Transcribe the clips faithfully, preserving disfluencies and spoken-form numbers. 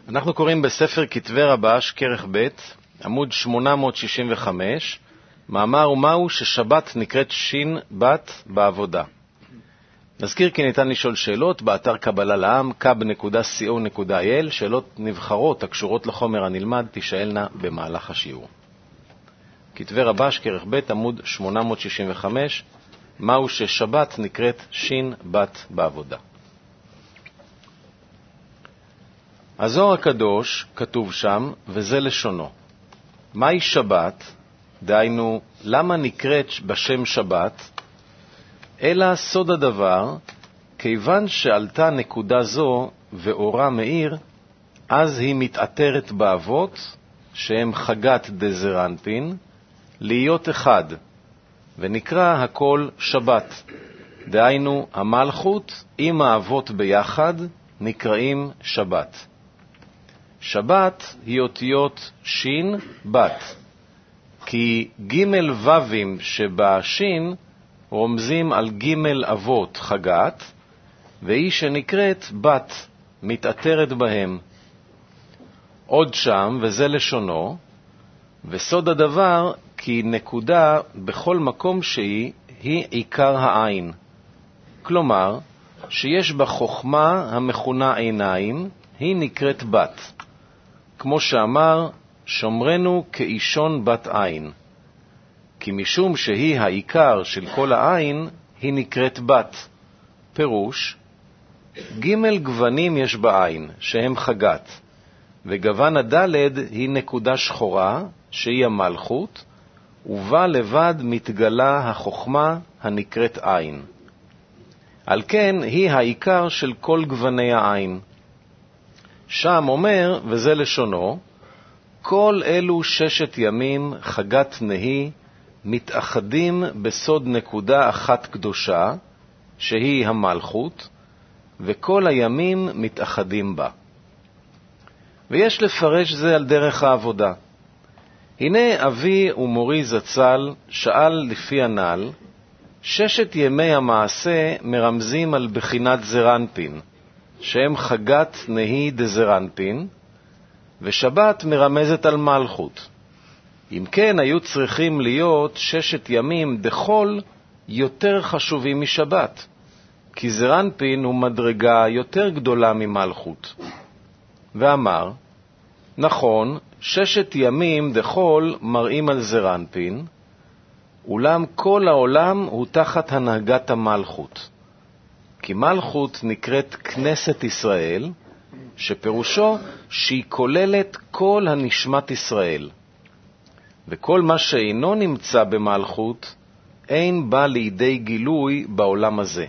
אנחנו קוראים בספר כתבי רבש, כרך ב', עמוד שמונה מאות שישים וחמש, מאמר ומהו ששבת נקראת שין בת בעבודה. נזכיר כי ניתן לשאול שאלות באתר קבלה לעם, קב נקודה סי או נקודה איי אל, שאלות נבחרות הקשורות לחומר הנלמד תשאלנה במהלך השיעור. כתבי רבש, כרך ב', עמוד שמונה מאות שישים וחמש, מהו ששבת נקראת שין בת בעבודה. הזוהר הקדוש כתוב שם, וזה לשונו. מהי שבת? דהיינו, למה נקראת בשם שבת? אלא סוד הדבר, כיוון שעלתה נקודה זו ואורה מאיר, אז היא מתעטרת באבות, שהם חגת דזרנפין, להיות אחד, ונקרא הכל שבת. דהיינו, המלכות עם האבות ביחד נקראים שבת. שבת היא אותיות שין בת, כי ג' וווים שבשין רומזים על ג' אבות חגת, והיא שנקראת בת, מתעטרת בהם. עוד שם, וזה לשונו, וסוד הדבר, כי נקודה בכל מקום שהיא, היא עיקר העין. כלומר, שיש בה חוכמה המכונה עיניים, היא נקראת בת. כמו שאמר, שומרנו כאישון בת עין. כי משום שהיא העיקר של כל העין, היא נקראת בת. פירוש, ג' גוונים יש בעין, שהם חגת, וגוון הדלת היא נקודה שחורה, שהיא המלכות, ובה לבד מתגלה החוכמה הנקראת עין. על כן היא העיקר של כל גווני העין. שם אומר, וזה לשונו, כל אלו ששת ימים חגת נהי מתאחדים בסוד נקודה אחת קדושה, שהיא המלכות, וכל הימים מתאחדים בה. ויש לפרש זה על דרך העבודה. הנה אבי ומורי זצ"ל שאל לפי הנ"ל, ששת ימי המעשה מרמזים על בחינת זרנפין, שהם חגת נהי דזרנפין, ושבת מרמזת על מלכות. אם כן, היו צריכים להיות ששת ימים דחול יותר חשובים משבת, כי זרנפין הוא מדרגה יותר גדולה ממלכות. ואמר, נכון, ששת ימים דחול מראים על זרנפין, אולם כל העולם הוא תחת הנהגת המלכות. כי מלכות נקראת כנסת ישראל, שפירושו שהיא כוללת כל הנשמת ישראל. וכל מה שאינו נמצא במלכות, אין בא לידי גילוי בעולם הזה.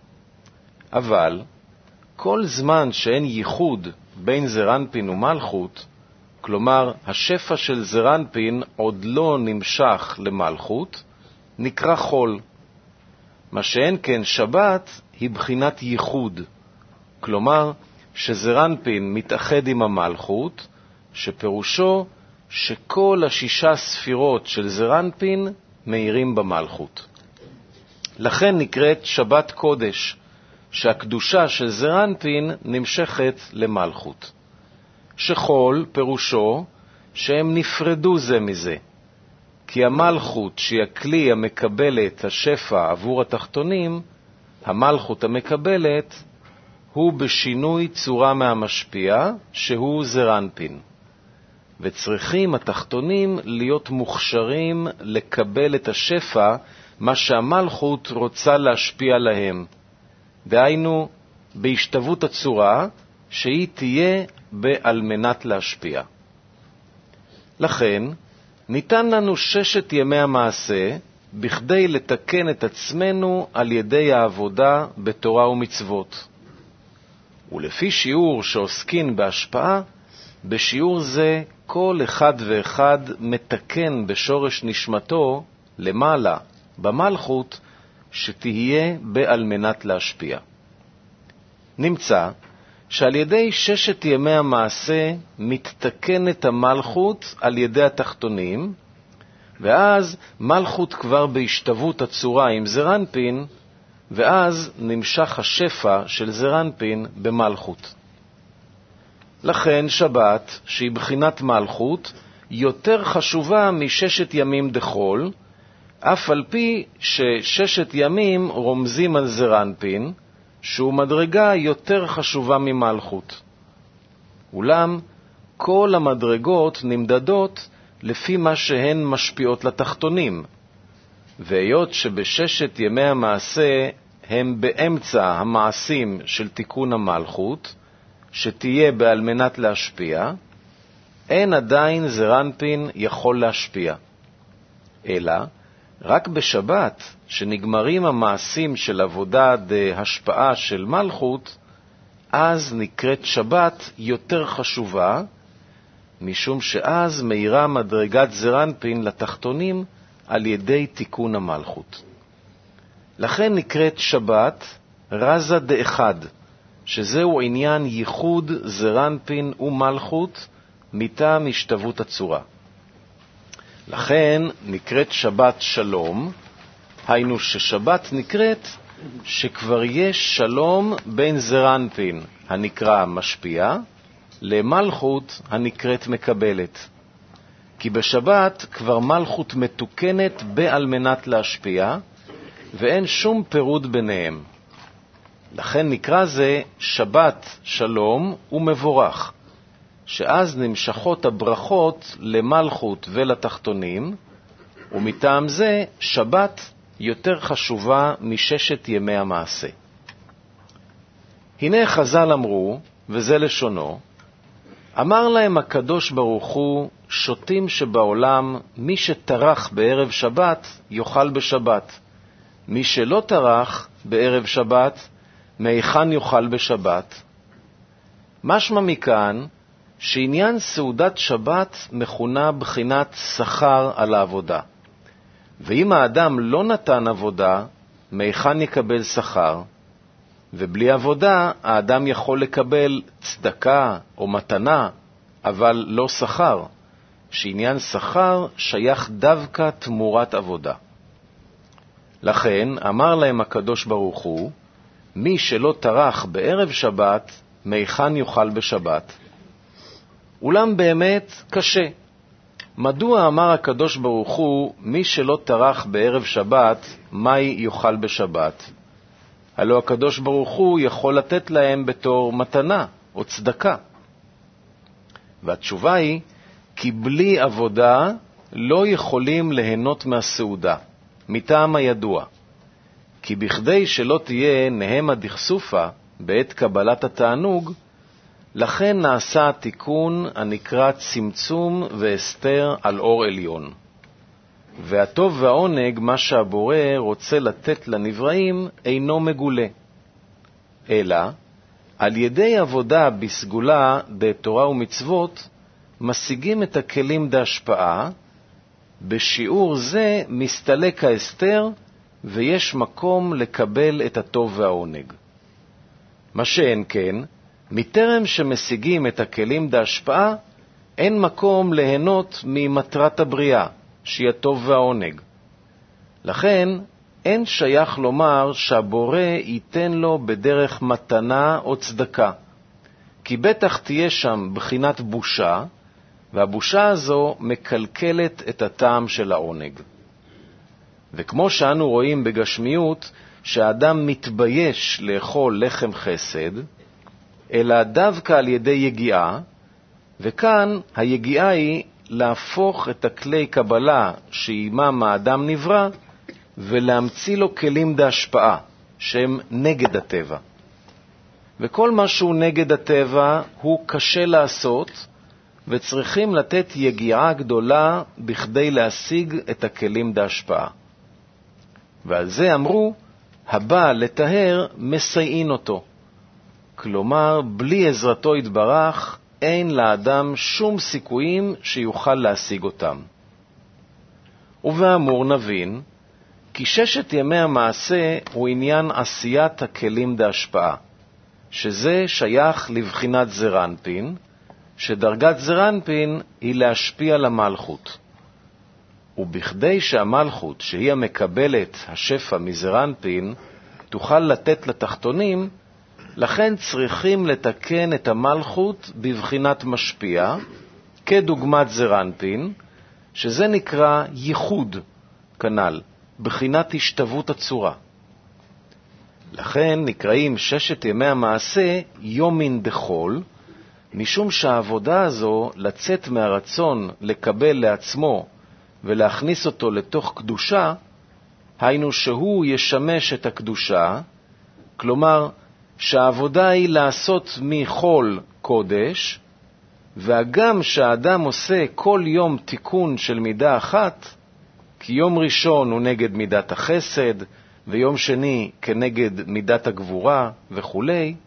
אבל, כל זמן שאין ייחוד בין זרנפין ומלכות, כלומר, השפע של זרנפין עוד לא נמשך למלכות, נקרא חול. מה שאין כן שבת היא בחינת ייחוד, כלומר, שזרנפין מתאחד עם המלכות, שפירושו שכל השישה ספירות של זרנפין מאירים במלכות. לכן נקראת שבת קודש, שהקדושה של זרנפין נמשכת למלכות. שחול פירושו שהם נפרדו זה מזה, כי המלכות שהיא הכלי המקבלת השפע עבור התחתונים, המלכות המקבלת הוא בשינוי צורה מהמשפיע, שהוא זרנפין. וצריכים התחתונים להיות מוכשרים לקבל את השפע, מה שהמלכות רוצה להשפיע להם. דהיינו, בהשתוות הצורה, שהיא תהיה בעל מנת להשפיע. לכן, ניתן לנו ששת ימי המעשה, בכדי לתקן את עצמנו על ידי העבודה בתורה ומצוות. ולפי שיעור שעוסקין בהשפעה, בשיעור זה כל אחד ואחד מתקן בשורש נשמתו למעלה, במלכות, שתהיה בעל מנת להשפיע. נמצא שעל ידי ששת ימי המעשה מתתקנת המלכות על ידי התחתונים, ואז מלכות כבר בהשתוות הצורה עם זרנפין, ואז נמשך השפע של זרנפין במלכות. לכן שבת, שהיא בחינת מלכות, יותר חשובה מששת ימים דחול, אף על פי שששת ימים רומזים על זרנפין, שהוא מדרגה יותר חשובה ממלכות. אולם כל המדרגות נמדדות לפי מה שהן משפיעות לתחתונים, והיות שבששת ימי המעשה הם באמצע המעשים של תיקון המלכות, שתהיה בעל מנת להשפיע, אין עדיין זרנפין יכול להשפיע. אלא רק בשבת, שנגמרים המעשים של עבודה בהשפעה של מלכות, אז נקראת שבת יותר חשובה, משום שאז מאירה מדרגת זרנפין לתחתונים על ידי תיקון המלכות. לכן נקראת שבת רזה דאחד, שזהו עניין ייחוד זרנפין ומלכות מטעם השתוות הצורה. לכן נקראת שבת שלום, היינו ששבת נקראת שכבר יש שלום בין זרנפין הנקרא משפיע למלכות הנקראת מקבלת. כי בשבת כבר מלכות מתוקנת בעל מנת להשפיע, ואין שום פירוד ביניהם. לכן נקרא זה שבת שלום ומבורך, שאז נמשכות הברכות למלכות ולתחתונים, ומטעם זה שבת יותר חשובה מששת ימי המעשה. הנה חז"ל אמרו, וזה לשונו, אמר להם הקדוש ברוך הוא, שוטים שבעולם, מי שטרח בערב שבת יאכל בשבת, מי שלא טרח בערב שבת, מהיכן יאכל בשבת? משמע מכאן שעניין סעודת שבת מכונה בחינת שכר על העבודה. ואם האדם לא נתן עבודה, מהיכן יקבל שכר? ובלי עבודה האדם יכול לקבל צדקה או מתנה, אבל לא שכר, שעניין שכר שייך דווקא תמורת עבודה. לכן אמר להם הקדוש ברוך הוא, מי שלא טרח בערב שבת, מהיכן יאכל בשבת? אולם באמת קשה. מדוע אמר הקדוש ברוך הוא, מי שלא טרח בערב שבת, מה יאכל בשבת? הלא הקדוש ברוך הוא יכול לתת להם בתור מתנה או צדקה. והתשובה היא, כי בלי עבודה לא יכולים ליהנות מהסעודה, מטעם הידוע. כי בכדי שלא תהיה נהמה דכסופה בעת קבלת התענוג, לכן נעשה התיקון הנקרא צמצום והסתר על אור עליון. והטוב והעונג, מה שהבורא רוצה לתת לנבראים, אינו מגולה. אלא, על ידי עבודה בסגולה בתורה ומצוות, משיגים את הכלים בהשפעה, בשיעור זה מסתלק ההסתר, ויש מקום לקבל את הטוב והעונג. מה שאין כן, מטרם שמשיגים את הכלים בהשפעה, אין מקום ליהנות ממטרת הבריאה, שהיא הטוב והעונג. לכן, אין שייך לומר שהבורא ייתן לו בדרך מתנה או צדקה, כי בטח תהיה שם בחינת בושה, והבושה הזו מקלקלת את הטעם של העונג. וכמו שאנו רואים בגשמיות, שהאדם מתבייש לאכול לחם חסד, אלא דווקא על ידי יגיעה, וכאן היגיעה היא להפוך את הכלי קבלה שעימם האדם נברא, ולהמציא לו כלים בהשפעה, שהם נגד הטבע. וכל מה שהוא נגד הטבע הוא קשה לעשות, וצריכים לתת יגיעה גדולה בכדי להשיג את הכלים בהשפעה. ועל זה אמרו, הבא לטהר מסייעין אותו. כלומר, בלי עזרתו יתברך, אין לאדם שום סיכויים שיוכל להשיג אותם. ובאמור נבין, כי ששת ימי המעשה הוא עניין עשיית הכלים בהשפעה, שזה שייך לבחינת זרנפין, שדרגת זרנפין היא להשפיע למלכות. ובכדי שהמלכות, שהיא המקבלת השפע מזרנפין, תוכל לתת לתחתונים, לכן צריכים לתקן את המלכות בבחינת משפיע, כדוגמת זרנפין, שזה נקרא ייחוד, כנ"ל, בחינת השתוות הצורה. לכן נקראים ששת ימי המעשה יומין דחול, משום שהעבודה הזו לצאת מהרצון לקבל לעצמו ולהכניס אותו לתוך קדושה, היינו שהוא ישמש את הקדושה, כלומר שהעבודה היא לעשות מחול קודש, והגם שהאדם עושה כל יום תיקון של מידה אחת, כי יום ראשון הוא נגד מידת החסד, ויום שני כנגד מידת הגבורה וכו',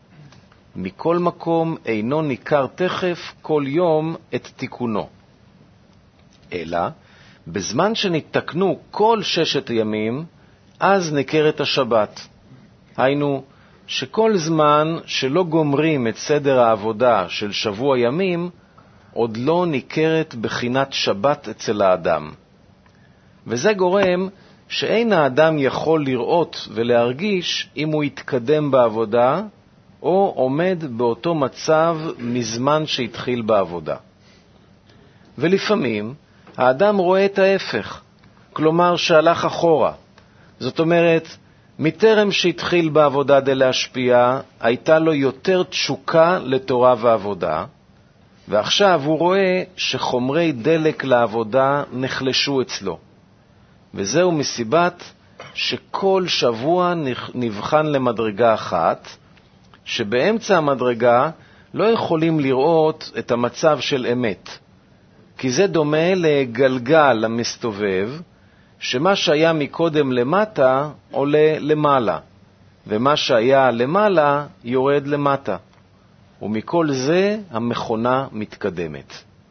מכל מקום אינו ניכר תכף כל יום את תיקונו. אלא, בזמן שנתקנו כל ששת ימים, אז ניכרת השבת. היינו, שכל זמן שלא גומרים את סדר העבודה של שבוע ימים, עוד לא ניכרת בחינת שבת אצל האדם. וזה גורם שאין האדם יכול לראות ולהרגיש אם הוא יתקדם בעבודה, או עומד באותו מצב מזמן שהתחיל בעבודה. ולפעמים האדם רואה את ההפך, כלומר שהלך אחורה. זאת אומרת, מטרם שהתחיל בעבודה די להשפיע, הייתה לו יותר תשוקה לתורה ועבודה, ועכשיו הוא רואה שחומרי דלק לעבודה נחלשו אצלו. וזהו מסיבת שכל שבוע נבחן למדרגה אחת, שבאמצע המדרגה לא יכולים לראות את המצב של אמת, כי זה דומה לגלגל המסתובב, שמה שהיה מקודם למטה עולה למעלה, ומה שהיה למעלה יורד למטה, ומכל זה המכונה מתקדמת.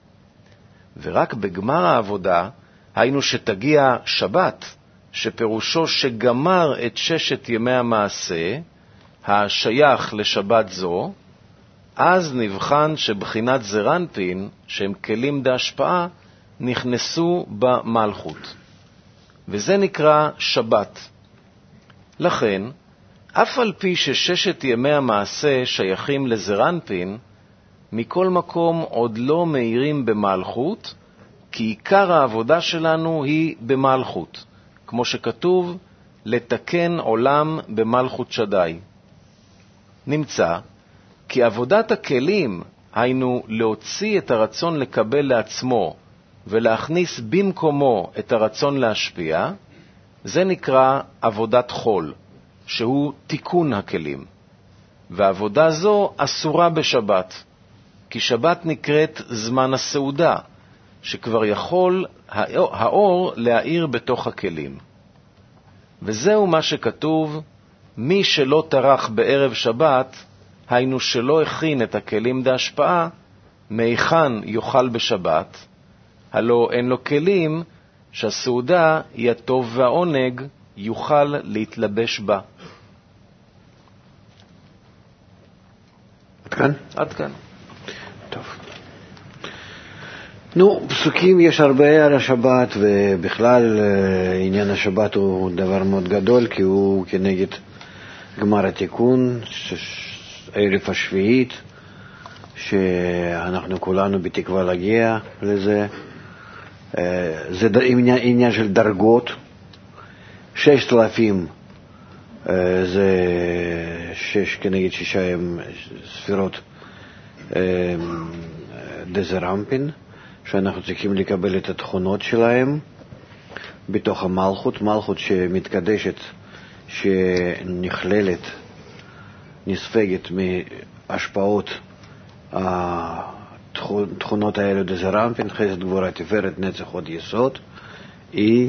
ורק בגמר העבודה, היינו שתגיע שבת, שפירושו שגמר את ששת ימי המעשה, השייך לשבת זו, אז נבחן שבחינת זרנפין, שהם כלים בהשפעה, נכנסו במלכות. וזה נקרא שבת. לכן, אף על פי שששת ימי המעשה שייכים לזרנפין, מכל מקום עוד לא מאירים במלכות, כי עיקר העבודה שלנו היא במלכות, כמו שכתוב, לתקן עולם במלכות שדי. נמצא כי עבודת הכלים, היינו להוציא את הרצון לקבל לעצמו ולהכניס במקומו את הרצון להשפיע, זה נקרא עבודת חול, שהוא תיקון הכלים. ועבודה זו אסורה בשבת, כי שבת נקראת זמן הסעודה, שכבר יכול האור להאיר בתוך הכלים. וזהו מה שכתוב, מי שלא טרח בערב שבת, היינו שלא הכין את הכלים בהשפעה, מהיכן יאכל בשבת, הלא אין לו כלים שהסעודה היא הטוב והעונג יוכל להתלבש בה. עד כאן? עד כאן. טוב. נו, פסוקים יש הרבה על השבת, ובכלל עניין השבת הוא דבר מאוד גדול, כי הוא כנגד גמר התיקון, ערב השביעית, שאנחנו כולנו בתקווה להגיע לזה. זה עניין, עניין של דרגות. ששת אלפים זה שש כנגד שישה ספירות דזרנפין, שאנחנו צריכים לקבל את התכונות שלהם בתוך המלכות, מלכות שמתקדשת, שנכללת, נספגת מהשפעות התכונות האלה דזרנפין, חסד גבורה תפארת נצח הוד יסוד. היא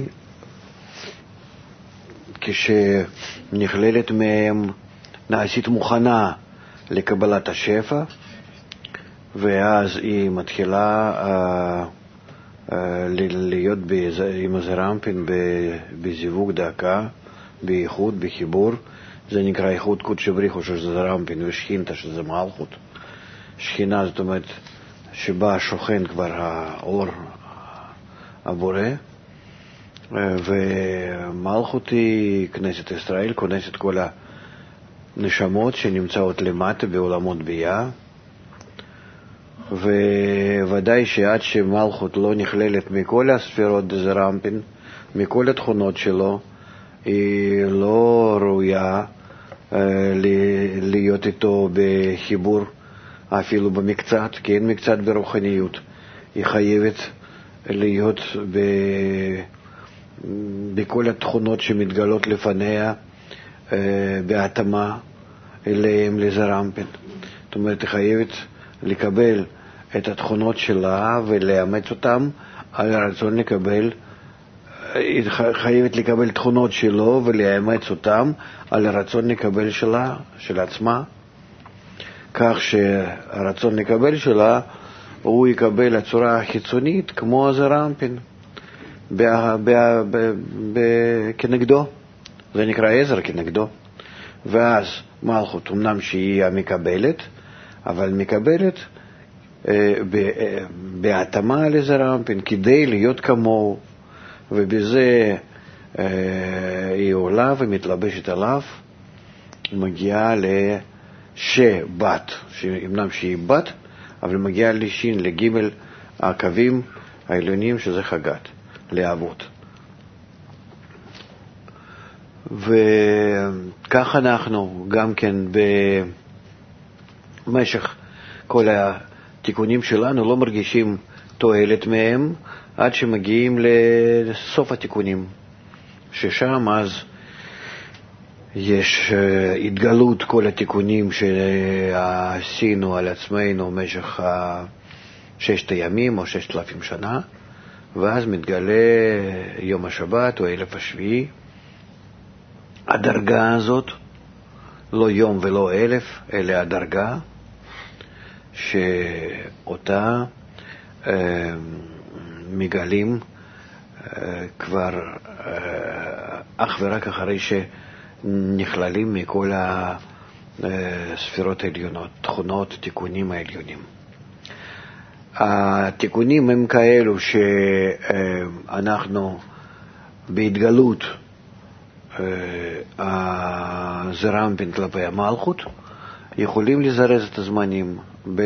כשנכללת מהם נעשית מוכנה לקבלת השפע, ואז היא מתחילה uh, uh, להיות עם הזרנפין בזיווג דקה, בייחוד, בחיבור. זה נקרא ייחוד קודש בריחו של זרנפין ושכינתה שזה מלכות. שכינה זאת אומרת שבה שוכן כבר האור הבורא, ומלכות היא כנסת ישראל, כנסת כל נשמות שנמצאות למטה בעולמות ביאה, וודאי שעד שמלכות לא נכללת מכל הספירות דזרמפין, מכל התכונות שלו, היא לא ראויה להיות איתו בחיבור אפילו במקצת, כי אין מקצת ברוחניות. היא חייבת להיות ב... בכל התכונות שמתגלות לפניה בהתאמה אליהם לזרמפין. זאת אומרת, היא חייבת לקבל את התכונות שלה ולאמץ אותם על הרצון לקבל, היא חייבת לקבל תכונות שלו ולאמץ אותם על הרצון לקבל שלה, של עצמה, כך שהרצון לקבל שלה הוא יקבל הצורה החיצונית כמו הזרמפין כנגדו, זה נקרא עזר כנגדו. ואז מלכות אמנם שהיא המקבלת, אבל מקבלת בהתאמה לזרמפין כדי להיות כמוהו, ובזה היא עולה ומתלבשת עליו, מגיעה לשבת, אמנם שהיא בת, אבל מגיעה לשין, לגימל הקווים העליונים שזה חגת, לאבות. וכך אנחנו גם כן במשך כל התיקונים שלנו לא מרגישים תועלת מהם עד שמגיעים לסוף התיקונים, ששם אז יש התגלות כל התיקונים שעשינו על עצמנו במשך ששת הימים או ששת אלפים שנה, ואז מתגלה יום השבת או אלף השביעי. הדרגה הזאת, לא יום ולא אלף, אלא הדרגה שאותה אה, מגלים אה, כבר אה, אך ורק אחרי שנכללים מכל הספירות העליונות, תכונות, תיקונים העליונים. התיקונים הם כאלו שאנחנו בהתגלות הזרמפין כלפי המלכות יכולים לזרז את הזמנים.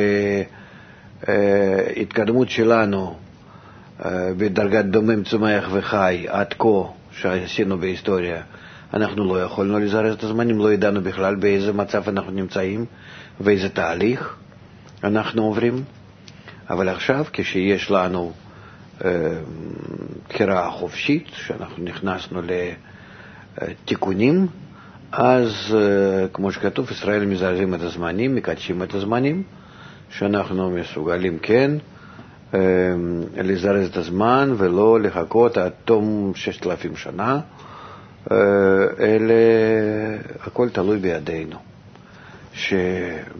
בהתקדמות שלנו בדרגת דומם צומח וחי עד כה שעשינו בהיסטוריה, אנחנו לא יכולנו לזרז את הזמנים, לא ידענו בכלל באיזה מצב אנחנו נמצאים ואיזה תהליך אנחנו עוברים. אבל עכשיו כשיש לנו בחירה חופשית, שאנחנו נכנסנו לתיקונים, אז כמו שכתוב, ישראל מזרזים את הזמנים, מקדשים את הזמנים, שאנחנו מסוגלים כן לזרז את הזמן ולא לחכות עד תום ששת אלפים שנה, אלה הכל תלוי בידינו, שבאמת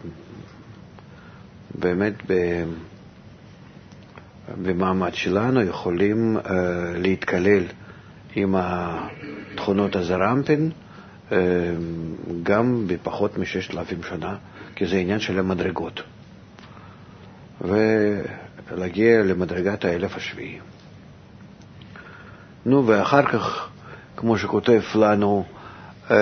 ב... במעמד שלנו יכולים uh, להתקלל עם התכונות הזרמפין uh, גם בפחות מששת אלפים שנה, כי זה עניין של המדרגות, ולהגיע למדרגת האלף השביעי. נו, ואחר כך, כמו שכותב לנו uh,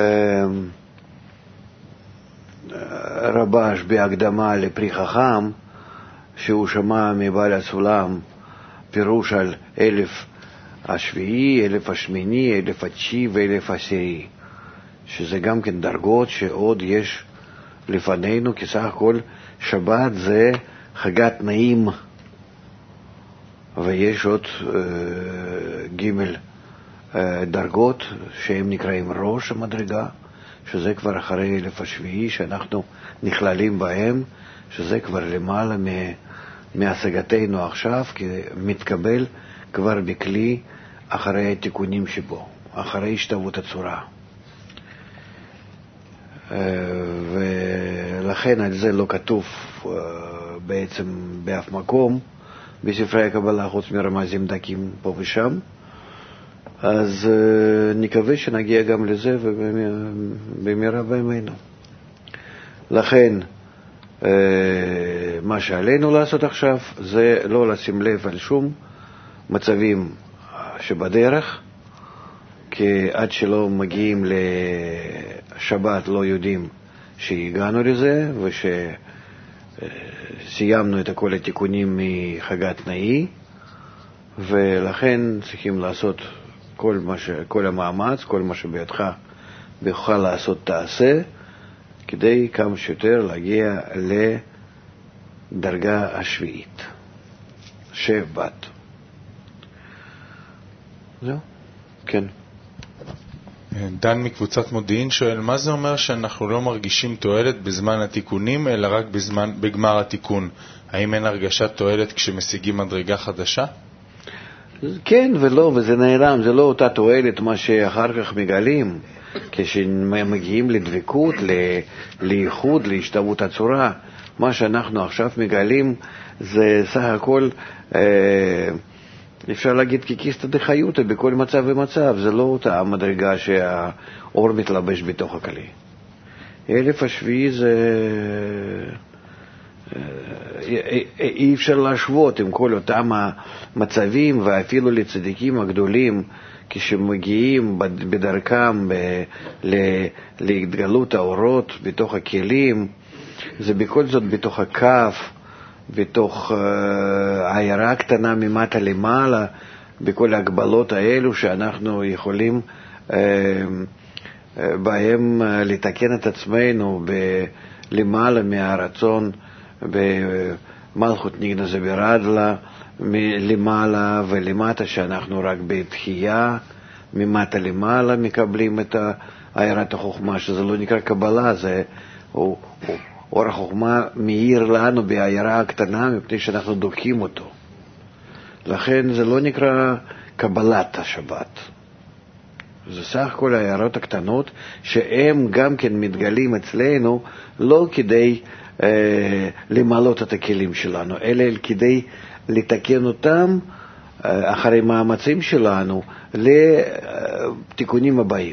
רבש בהקדמה לפרי חכם, שהוא שמע מבעל הסולם פירוש על אלף השביעי, אלף השמיני, אלף התשיעי ואלף העשירי, שזה גם כן דרגות שעוד יש לפנינו, כי סך הכל שבת זה חגת נעים, ויש עוד אה, ג' אה, דרגות שהם נקראים ראש המדרגה, שזה כבר אחרי אלף השביעי שאנחנו נכללים בהם, שזה כבר למעלה מ... מהשגתנו עכשיו, כי מתקבל כבר בכלי אחרי התיקונים שבו, אחרי השתוות הצורה. ולכן על זה לא כתוב בעצם באף מקום בספרי הקבלה, חוץ מרמזים דקים פה ושם. אז נקווה שנגיע גם לזה ובמהרה בימינו. לכן מה שעלינו לעשות עכשיו זה לא לשים לב על שום מצבים שבדרך, כי עד שלא מגיעים לשבת לא יודעים שהגענו לזה ושסיימנו את כל התיקונים מחגת נאי, ולכן צריכים לעשות כל, מה ש... כל המאמץ, כל מה שבידך ויוכל לעשות תעשה, כדי כמה שיותר להגיע לדרגה השביעית, שבת. זהו, כן. דן מקבוצת מודיעין שואל, מה זה אומר שאנחנו לא מרגישים תועלת בזמן התיקונים, אלא רק בזמן, בגמר התיקון? האם אין הרגשת תועלת כשמשיגים מדרגה חדשה? כן ולא, וזה נעלם, זה לא אותה תועלת מה שאחר כך מגלים, כשמגיעים לדבקות, לייחוד, להשתוות הצורה. מה שאנחנו עכשיו מגלים זה סך הכל, אה, אפשר להגיד ככיסתא דחיותא בכל מצב ומצב, זה לא אותה המדרגה שהאור מתלבש בתוך הכלי. אלף השביעי זה... אי אפשר להשוות עם כל אותם המצבים, ואפילו לצדיקים הגדולים כשמגיעים בדרכם להתגלות האורות בתוך הכלים, זה בכל זאת בתוך הכף, בתוך העיירה הקטנה ממטה למעלה, בכל ההגבלות האלו שאנחנו יכולים בהם לתקן את עצמנו למעלה מהרצון במלכות ניגנה זברדלה, למעלה ולמטה, שאנחנו רק בתחייה ממטה למעלה מקבלים את העיירת החוכמה, שזה לא נקרא קבלה, זה הוא, הוא, אור החוכמה מאיר לנו בעיירה הקטנה מפני שאנחנו דוקים אותו. לכן זה לא נקרא קבלת השבת, זה סך כל העיירות הקטנות שהם גם כן מתגלים אצלנו לא כדי אה, למלות את הכלים שלנו, אלא כדי לתקן אותם אה, אחרי מאמצים שלנו לתיקונים הבאים.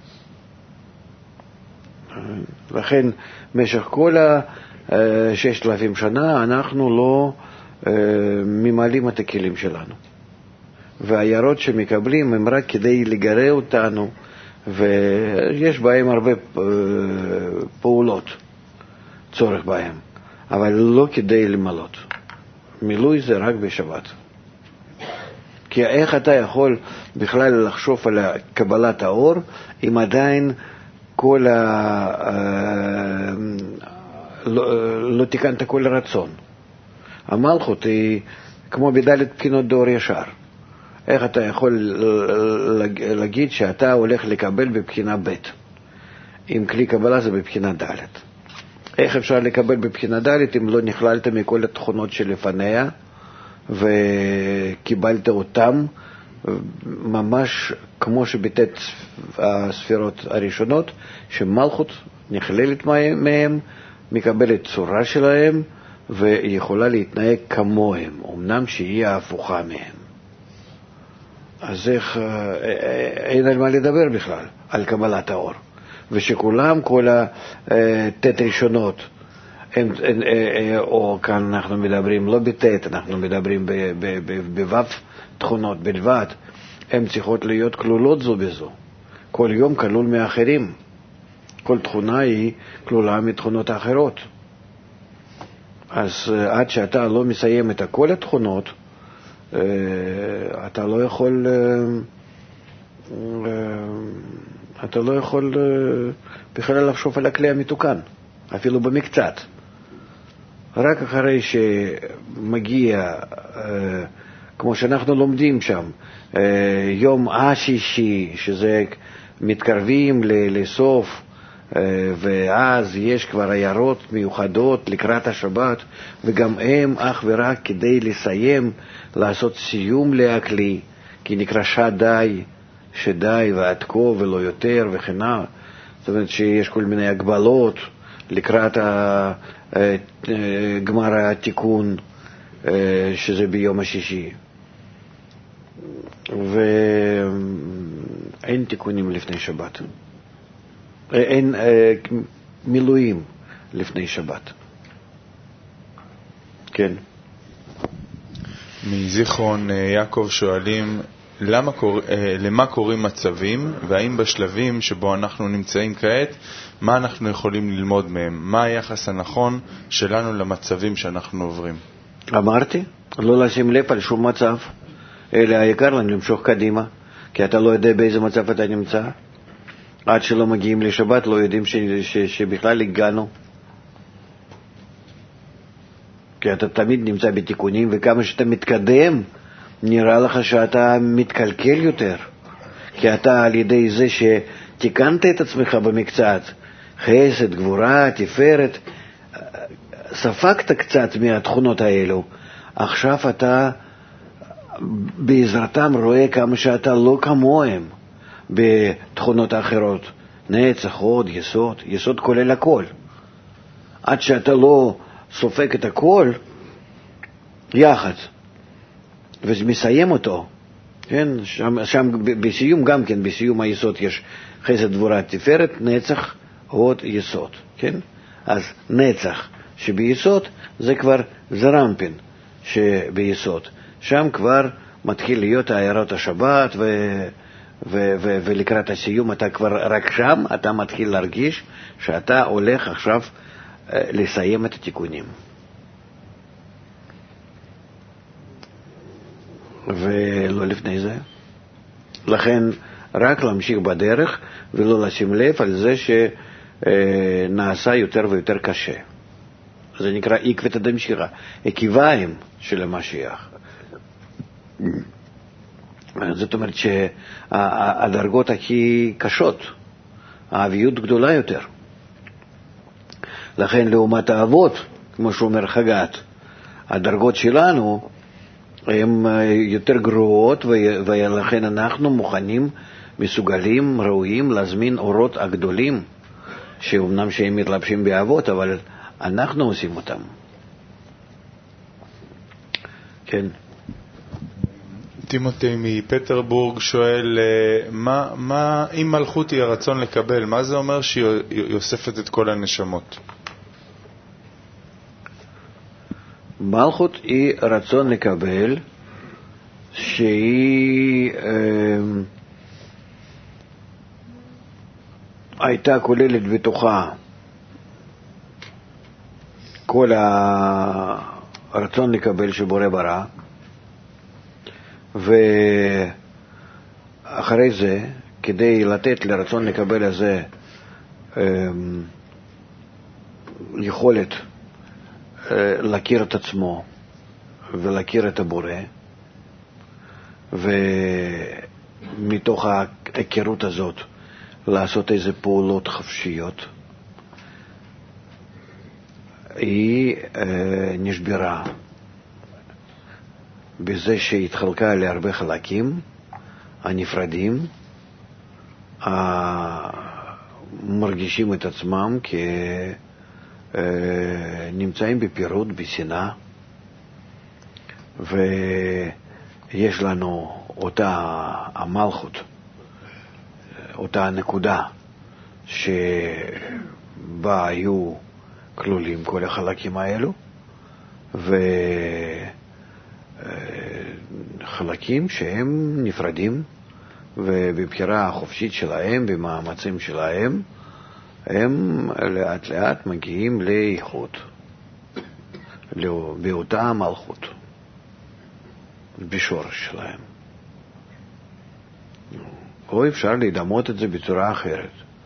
לכן במשך כל הששת אלפים שנה אנחנו לא אה, ממלאים את הכלים שלנו, והעיירות שמקבלים הם רק כדי לגרה אותנו, ויש בהם הרבה פעולות צורך בהם, אבל לא כדי למלות. מילוי זה רק בשבת. כי איך אתה יכול בכלל לחשוב על קבלת האור אם עדיין כל ה... לא, לא תיקנת כל הרצון? המלכות היא כמו בדלת בחינות דור ישר. איך אתה יכול להגיד שאתה הולך לקבל בבחינה ב' אם כלי קבלה זה בבחינה ד'? איך אפשר לקבל בבחינה ד' אם לא נכללת מכל התכונות שלפניה וקיבלת אותם ממש כמו שבתת הספירות הראשונות, שמלכות נכללת מהם, מקבלת צורה שלהם ויכולה להתנהג כמוהם, אמנם שהיא ההפוכה מהם. אז איך, אין על מה לדבר בכלל, על קבלת האור. ושכולם, כל התת ראשונות, הם, או כאן אנחנו מדברים לא בתת, אנחנו מדברים בו' תכונות בלבד, הן צריכות להיות כלולות זו בזו. כל יום כלול מאחרים. כל תכונה היא כלולה מתכונות האחרות. אז עד שאתה לא מסיים את כל התכונות, אתה לא יכול אתה לא יכול בכלל לחשוב על הכלי המתוקן, אפילו במקצת. רק אחרי שמגיע, כמו שאנחנו לומדים שם, יום השישי, שזה מתקרבים לסוף, ואז יש כבר עיירות מיוחדות לקראת השבת, וגם הם אך ורק כדי לסיים, לעשות סיום להכלי, כי נקרא שדי, שדי ועד כה ולא יותר וכן הלאה. זאת אומרת שיש כל מיני הגבלות לקראת גמר התיקון, שזה ביום השישי. ואין תיקונים לפני שבת. אין אה, מילואים לפני שבת. כן. מזיכרון יעקב שואלים, למה קור... למה קוראים מצבים, והאם בשלבים שבו אנחנו נמצאים כעת, מה אנחנו יכולים ללמוד מהם? מה היחס הנכון שלנו למצבים שאנחנו עוברים? אמרתי, לא לשים לב על שום מצב, אלא העיקר לנו למשוך קדימה, כי אתה לא יודע באיזה מצב אתה נמצא. עד שלא מגיעים לשבת לא יודעים ש... ש... שבכלל הגענו. כי אתה תמיד נמצא בתיקונים, וכמה שאתה מתקדם, נראה לך שאתה מתקלקל יותר. כי אתה על ידי זה שתיקנת את עצמך במקצת, חסד, גבורה, תפארת, ספקת קצת מהתכונות האלו. עכשיו אתה בעזרתם רואה כמה שאתה לא כמוהם בתכונות האחרות. נצח, הוד, יסוד, יסוד כולל הכל. עד שאתה לא סופק את הכל יחד ומסיים אותו, כן? שם, שם בסיום גם כן, בסיום היסוד יש חסד, גבורה, תפארת, נצח, הוד, יסוד, כן? אז נצח שביסוד זה כבר זרמפין שביסוד, שם כבר מתחיל להיות הערות השבת ו... ו- ו- ולקראת הסיום אתה כבר רק שם, אתה מתחיל להרגיש שאתה הולך עכשיו לסיים את התיקונים. ולא לפני זה. לכן רק להמשיך בדרך ולא לשים לב על זה שנעשה יותר ויותר קשה. זה נקרא עקבת דמשיחא, עקביים של המשיח. זאת אומרת שהדרגות הכי קשות, האביות גדולה יותר. לכן לעומת האבות, כמו שאומר חגת, הדרגות שלנו הן יותר גרועות, ולכן אנחנו מוכנים, מסוגלים, ראויים להזמין אורות הגדולים, שאומנם שהם מתלבשים באבות, אבל אנחנו עושים אותם. כן. טימותי מפטרבורג שואל, מה, מה, אם מלכות היא הרצון לקבל, מה זה אומר שהיא אוספת את כל הנשמות? מלכות היא רצון לקבל, שהיא אה, הייתה כוללת בתוכה כל הרצון לקבל שבורא ברא, ואחרי זה, כדי לתת לרצון לקבל הזה אה, יכולת להכיר את עצמו ולהכיר את הבורא, ומתוך ההכירות הזאת לעשות איזה פעולות חפשיות, היא נשברה בזה שהתחלקה להרבה חלקים הנפרדים, מרגישים את עצמם כ... נמצאים בפירוד, בשנאה, ויש לנו אותה המלכות, אותה הנקודה שבה היו כלולים כל החלקים האלו, וחלקים שהם נפרדים, ובבחירה החופשית שלהם, במאמצים שלהם, הם לאט לאט מגיעים לאיכות, באותה המלכות, בשורש שלהם. או אפשר להדמות את זה בצורה אחרת,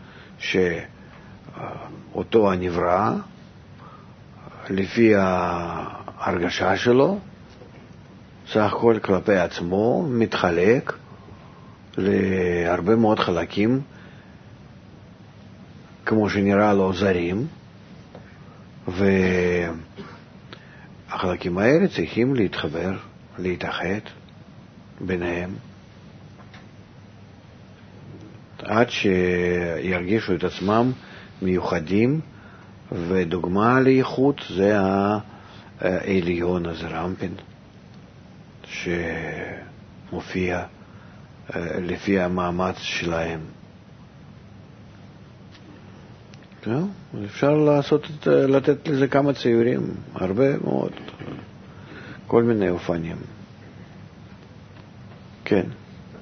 שאותו הנברא, לפי ההרגשה שלו, סך הכל כלפי עצמו, מתחלק להרבה מאוד חלקים, כמו שנראה לו זרים, והחלקים האלה צריכים להתחבר, להתאחד ביניהם, עד שירגישו את עצמם מיוחדים, ודוגמה לייחוד זה העליון הזרמפין, שמופיע לפי המאמץ שלהם. אפשר לעשות, לתת לזה כמה ציורים, הרבה מאוד, כל מיני אופנים. כן.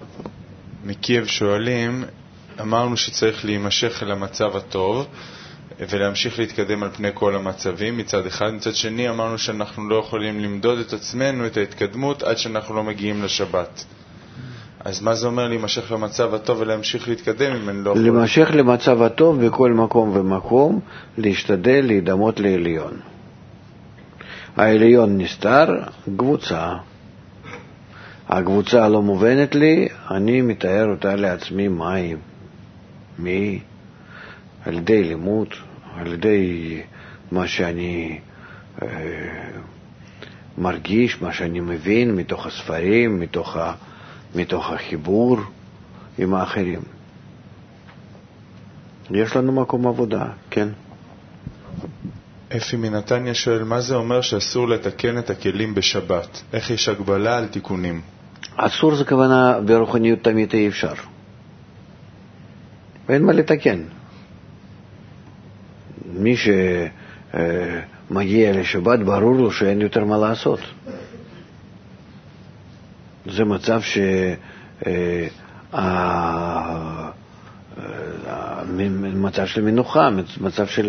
מקייב שואלים, אמרנו שצריך להימשך אל המצב הטוב ולהמשיך להתקדם על פני כל המצבים מצד אחד, מצד שני אמרנו שאנחנו לא יכולים למדוד את עצמנו, את ההתקדמות, עד שאנחנו לא מגיעים לשבת. אז מה זה אומר להימשך למצב הטוב ולהמשיך להתקדם אם אני לא יכול? להימשך למצב הטוב בכל מקום ומקום, להשתדל להידמות לעליון. העליון נסתר, קבוצה. הקבוצה לא מובנת לי, אני מתאר אותה לעצמי מהי. מי? על ידי לימוד, על ידי מה שאני אה, מרגיש, מה שאני מבין מתוך הספרים, מתוך, ה, מתוך החיבור עם האחרים. יש לנו מקום עבודה, כן? אפי מנתניה שואל, מה זה אומר שאסור לתקן את הכלים בשבת? איך יש הגבלה על תיקונים? אסור זה כוונה ברוחניות תמיד אי אפשר. ואין מה לתקן. מי שמגיע לשבת ברור לו שאין יותר מה לעשות. זה מצב ש... מצב של מנוחה, מצב של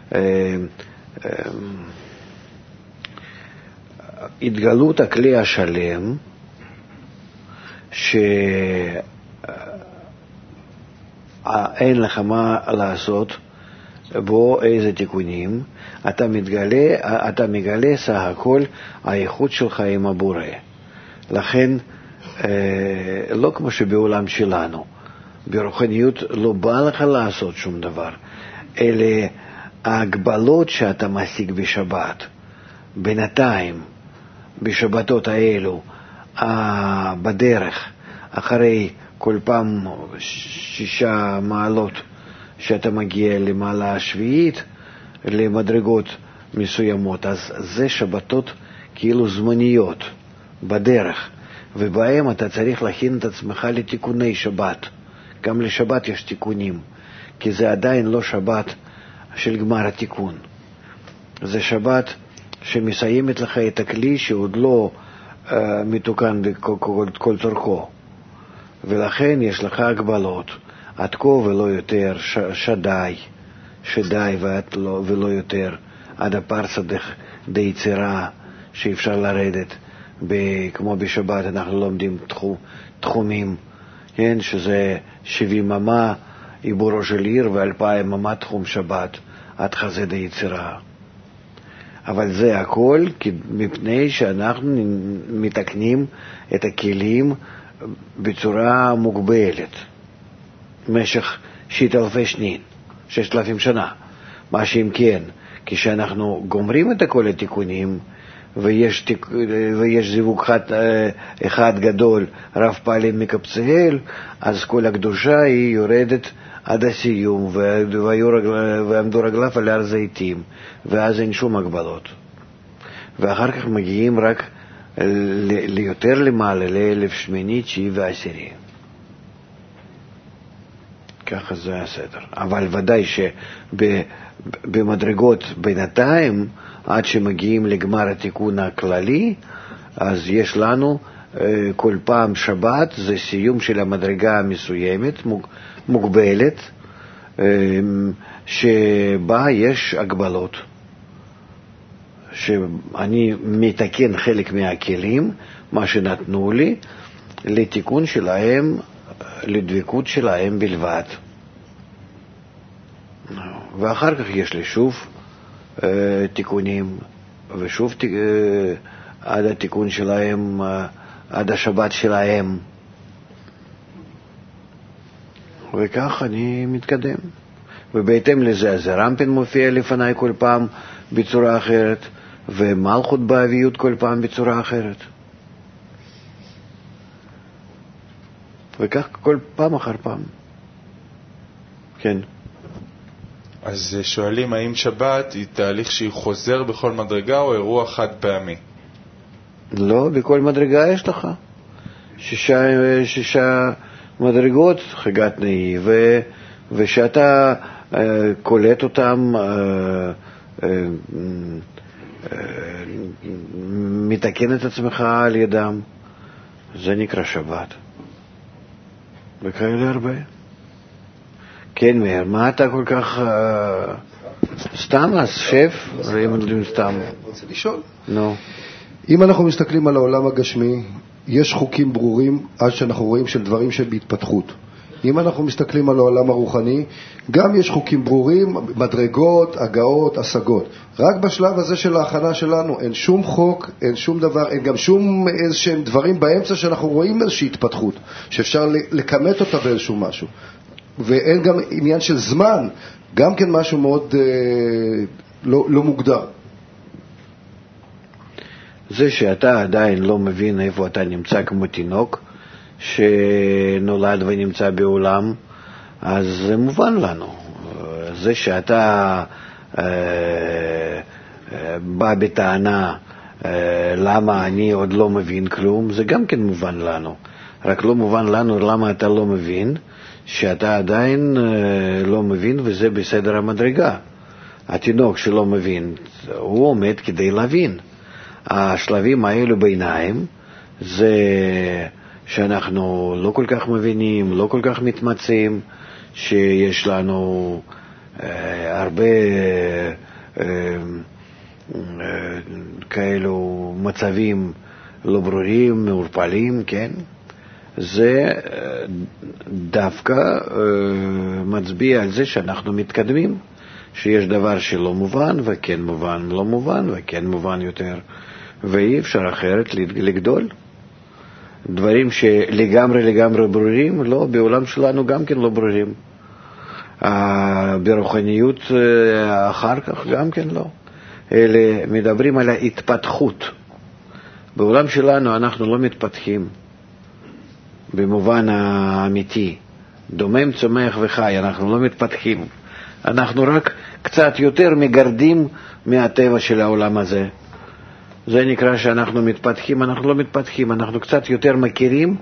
התגלות הכלי השלם שאין לך מה לעשות בו איזה תיקונים, אתה מתגלה, אתה מגלה סך הכל האיכות שלך עם הבורא. לכן לא כמו שבעולם שלנו ברוחניות לא בא לך לעשות שום דבר, אלה ההגבלות שאתה משיג בשבת בינתיים בשבתות האלו בדרך אחרי כל פעם שישה מעלות שאתה מגיע למעלה השביעית למדרגות מסוימות, אז זה שבתות כאילו זמניות בדרך, ובהם אתה צריך להכין את עצמך לתיקוני שבת. גם לשבת יש תיקונים, כי זה עדיין לא שבת של גמר התיקון. זה שבת שמסיימת לך את הכלי שעוד לא uh, מתוקן בכל כל צורכו. ולכן יש לך הגבלות, עד כה ולא יותר, ש, שדי, שדי ועד לא, ולא יותר, עד הפרסה דיצירה שאפשר לרדת. כמו בשבת אנחנו לומדים תחום, תחומים, כן, שזה שבעים אמה עיבורו של עיר ואלפיים אמה תחום שבת עד חזה דיצירה. אבל זה הכל מפני שאנחנו מתקנים את הכלים בצורה מוגבלת במשך ששת אלפי שנין, ששת אלפים שנה. מה שאם כן, כשאנחנו גומרים את כל התיקונים ויש, ויש זיווג אחד, אחד גדול רב פעלים מקבצאל, אז כל הקדושה היא יורדת עד הסיום ועמדו רגליו על הר זיתים, ואז אין שום הגבלות. ואחר כך מגיעים רק ליותר למעלה, לאלף שמיני, תשיעי ועשירי. ככה זה הסדר. אבל ודאי שבמדרגות בינתיים, עד שמגיעים לגמר התיקון הכללי, אז יש לנו כל פעם שבת, זה סיום של המדרגה המסוימת, מוגבלת, שבה יש הגבלות. שאני מתקן חלק מהכלים, מה שנתנו לי, לתיקון שלהם, לדבקות שלהם בלבד. ואחר כך יש לי שוב אה, תיקונים, ושוב אה, עד התיקון שלהם, אה, עד השבת שלהם. וכך אני מתקדם. ובהתאם לזה, אז רמפין מופיע לפניי כל פעם בצורה אחרת, ומלכות באביות כל פעם בצורה אחרת. וכך כל פעם אחר פעם. כן. אז שואלים, האם שבת היא תהליך שהיא חוזר בכל מדרגה או אירוע חד פעמי? לא, בכל מדרגה יש לך שישה, שישה מדרגות חגת נאי, ו, ושאתה uh, קולט אותם, uh, uh, uh, מתקן את עצמך על ידם, זה נקרא שבת. וכאלה הרבה. כן, מאיר, מה אתה כל כך... סתם, אז שף, ראים יודעים סתם. רוצה לשאול? נו. אם אנחנו מסתכלים על העולם הגשמי, יש חוקים ברורים עד שאנחנו רואים של דברים שבהתפתחות. אם אנחנו מסתכלים על העולם הרוחני, גם יש חוקים ברורים, מדרגות, הגאות, השגות. רק בשלב הזה של ההכנה שלנו, אין שום חוק, אין שום דבר, אין גם שום איזשהם דברים באמצע שאנחנו רואים איזושהי התפתחות, שאפשר לקמת אותה באיזשהו משהו. ואין גם עניין של זמן, גם כן משהו מאוד אה, לא, לא מוגדר. זה שאתה עדיין לא מבין איפה אתה נמצא כמו תינוק, שנולד ונמצא בעולם, אז זה מובן לנו. זה שאתה אה, אה, בא בטענה אה, למה אני עוד לא מבין כלום, זה גם כן מובן לנו. רק לא מובן לנו למה אתה לא מבין, שאתה עדיין אה, לא מבין, וזה בסדר המדרגה. התינוק שלא מבין, הוא עומד כדי להבין. השלבים האלו ביניים, זה שאנחנו לא כל כך מבינים, לא כל כך מתמצאים, שיש לנו אה, הרבה אה, אה, כאלו מצבים לא ברורים, מעורפלים, כן? זה דווקא אה, מצביע על זה שאנחנו מתקדמים, שיש דבר שלא מובן וכן מובן, לא מובן וכן מובן יותר, ואי אפשר אחרת לגדול. דברים שלגמרי לגמרי ברורים, לא, בעולם שלנו גם כן לא ברורים. ברוחניות אחר כך גם כן לא. אלה מדברים על ההתפתחות. בעולם שלנו אנחנו לא מתפתחים במובן האמיתי. דומם, צומח וחי, אנחנו לא מתפתחים. אנחנו רק קצת יותר מגרדים מהטבע של העולם הזה. זה נקרא שאנחנו מתפתחים, אנחנו לא מתפתחים, אנחנו קצת יותר מכירים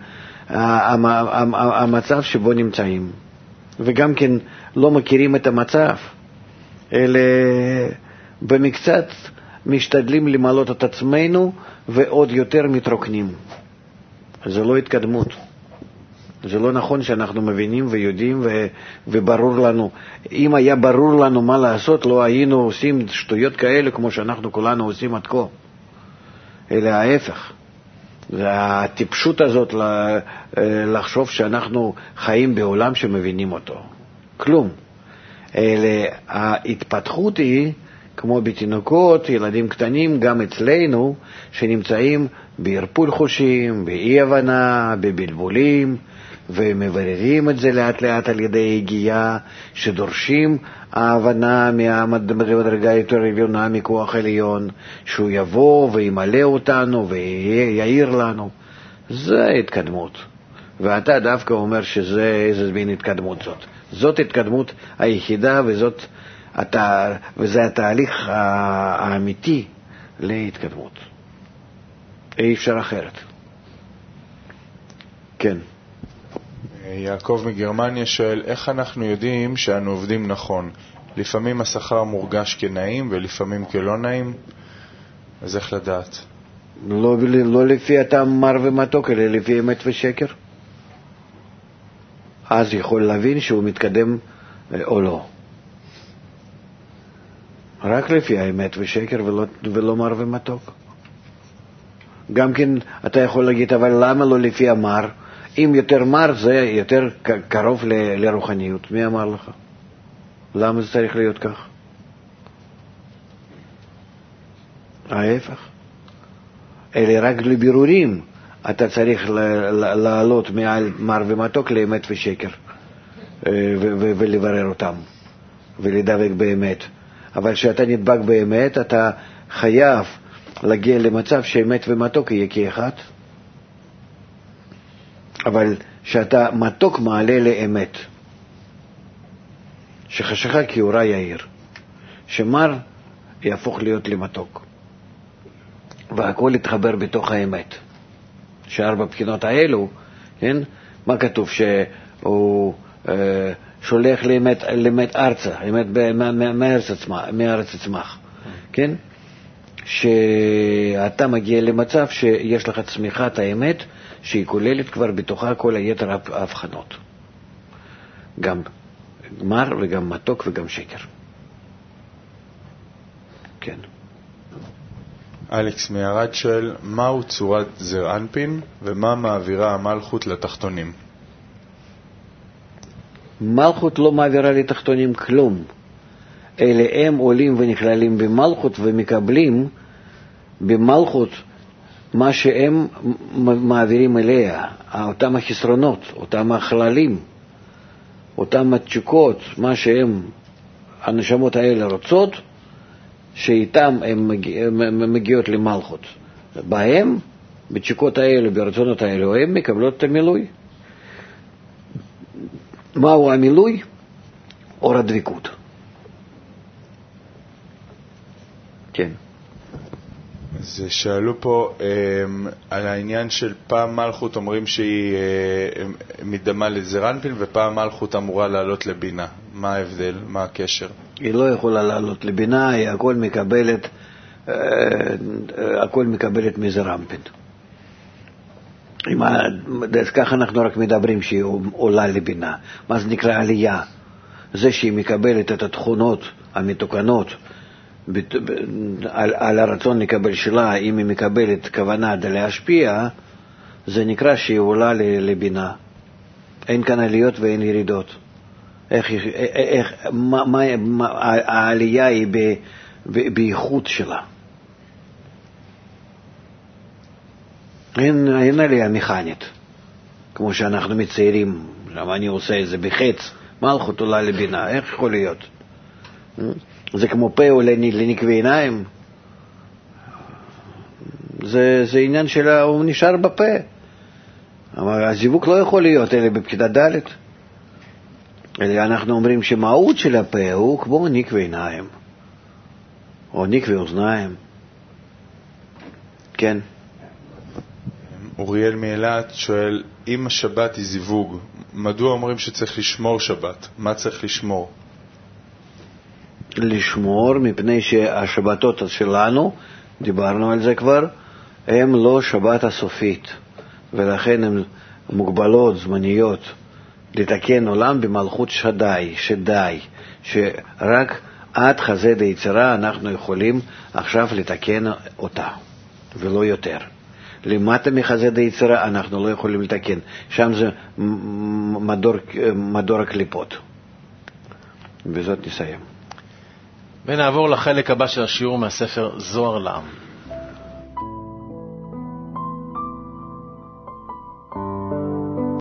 המצב שבו נמצאים. וגם כן לא מכירים את המצב, אלא במקצת משתדלים למלות את עצמנו ועוד יותר מתרוקנים. זה לא התקדמות. זה לא נכון שאנחנו מבינים ויודעים ו- וברור לנו. אם היה ברור לנו מה לעשות, לא היינו עושים שטויות כאלה כמו שאנחנו כולנו עושים עד כה. אלא ההפך. זה הטיפשות הזאת לחשוב שאנחנו חיים בעולם שמבינים אותו. כלום. אלא ההתפתחות היא, כמו בתינוקות, ילדים קטנים, גם אצלנו, שנמצאים בערפול חושים, באי הבנה, בבלבולים, ומבררים את זה לאט לאט על ידי הגיעה, שדורשים ההבנה מהמדרגה יותר עליונה, מכוח עליון, שהוא יבוא וימלא אותנו ויעיר לנו. זה התקדמות. ואתה דווקא אומר שזה איזה מין התקדמות זאת. זאת התקדמות היחידה, וזאת, אתה, וזה התהליך האמיתי להתקדמות. אי אפשר אחרת. כן. יעקב מגרמניה שואל, איך אנחנו יודעים שאנו עובדים נכון? לפעמים השכר מורגש כנעים ולפעמים כלא נעים, אז איך לדעת? לא, לא לפי הטעם מר ומתוק, אלא לפי אמת ושקר. אז יכול להבין שהוא מתקדם או לא. רק לפי האמת ושקר ולא, ולא מר ומתוק. גם כן אתה יכול להגיד, אבל למה לא לפי המר? אם יותר מר זה יותר קרוב ל- לרוחניות. מי אמר לך? למה זה צריך להיות כך? ההפך. אלה רק לבירורים. אתה צריך לעלות מעל מר ומתוק לאמת ושקר ו- ו- ולברר אותם ולדבק באמת. אבל כשאתה נדבק באמת, אתה חייב להגיע למצב שאמת ומתוק יהיה כאחד. אבל שאתה מתוק מעלה לאמת, שחשיכה כאורה יאיר, שמר יהפוך להיות למתוק, והכל יתחבר בתוך האמת. שארבע בחינות האלו, כן? מה כתוב? שהוא אה, שולח לאמת, לאמת ארצה, אמת מארץ עצמה, מארץ עצמך, כן? שאתה מגיע למצב שיש לך צמיחת האמת, שהיא כוללת כבר בתוכה כל היתר ההבחנות. גם גמר וגם מתוק וגם שקר. כן. אלכס מירד שואל, מהו צורת זר אנפין ומה מעבירה המלכות לתחתונים? מלכות לא מעבירה לתחתונים כלום. אלה הם עולים ונכללים במלכות ומקבלים במלכות מה שהם מעבירים אליה, אותם החסרונות, אותם החללים, אותם התשוקות, מה שהם, הנשמות האלה רוצות, שאיתם הם מגיעות למלכות. בהם, בתשוקות האלה, ברצונות האלה, הם מקבלות את המילוי. מהו המילוי? אור הדבקות. כן. אז שאלו פה um, על העניין של פעם מלכות אומרים שהיא uh, מדמה לזרנפין ופעם מלכות אמורה לעלות לבינה. מה ההבדל? מה הקשר? היא לא יכולה לעלות לבינה, היא הכל מקבלת, uh, הכל מקבלת מזרנפין. ככה אנחנו רק מדברים שהיא עולה לבינה. מה זה נקרא עלייה? זה שהיא מקבלת את התכונות המתוקנות על, על הרצון לקבל שלה, אם היא מקבלת כוונה דה להשפיע, זה נקרא שהיא עולה לבינה. אין כאן עליות ואין ירידות. איך, איך, מה, מה, מה, העלייה היא ב, ב, באיכות שלה. אין, אין עלייה מכנית, כמו שאנחנו מציירים. למה אני עושה את זה בחץ? מלכות עולה לבינה, איך יכול להיות? זה כמו פה עולה לנקבי עיניים. זה, זה עניין שלה, הוא נשאר בפה. אבל הזיווג לא יכול להיות, אלא בפקידת ד'. אלא אנחנו אומרים שמהות של הפה הוא כמו נקבי עיניים. או נקבי אוזניים. כן. אוריאל מאילת שואל, אם השבת היא זיווג, מדוע אומרים שצריך לשמור שבת? מה צריך לשמור? לשמור מפני שהשבתות שלנו, דיברנו על זה כבר, הן לא שבת הסופית, ולכן הן מוגבלות, זמניות, לתקן עולם במלכות שדי, שדי, שרק עד חסד היצירה אנחנו יכולים עכשיו לתקן אותה, ולא יותר. למטה מחסד היצירה אנחנו לא יכולים לתקן, שם זה מדור, מדור הקליפות. וזאת נסיים. ונעבור לחלק הבא של השיעור מהספר זוהר לעם.